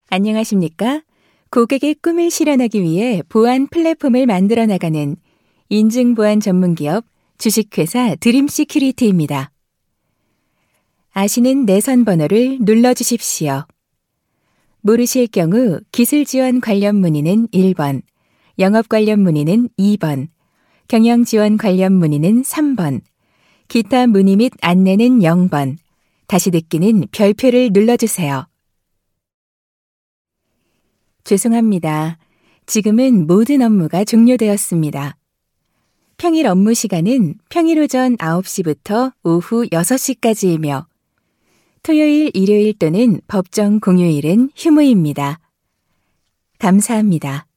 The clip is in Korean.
안녕하십니까? 고객의 꿈을 실현하기 위해 보안 플랫폼을 만들어 나가는 인증보안 전문기업 주식회사 드림시큐리티입니다. 아시는 내선 번호를 눌러주십시오. 모르실 경우 기술 지원 관련 문의는 1번, 영업 관련 문의는 2번, 경영 지원 관련 문의는 3번, 기타 문의 및 안내는 0번, 다시 듣기는 별표를 눌러주세요. 죄송합니다. 지금은 모든 업무가 종료되었습니다. 평일 업무 시간은 평일 오전 9시부터 오후 6시까지이며 토요일, 일요일 또는 법정 공휴일은 휴무입니다. 감사합니다.